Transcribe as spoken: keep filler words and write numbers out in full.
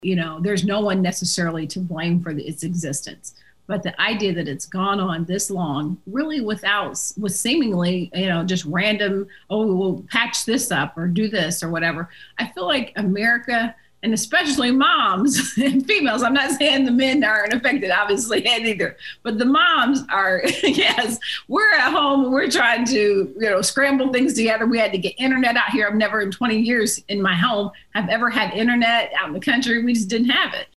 You know, there's no one necessarily to blame for the, its existence. But the idea that it's gone on this long, really without, with seemingly, you know, just random, oh, we'll patch this up or do this or whatever. I feel like America, and especially moms and females, I'm not saying the men aren't affected, obviously, either, but the moms are, yes, we're at home, we're trying to, you know, scramble things together. We had to get internet out here. I've never in twenty years in my home have ever had internet out in the country. We just didn't have it.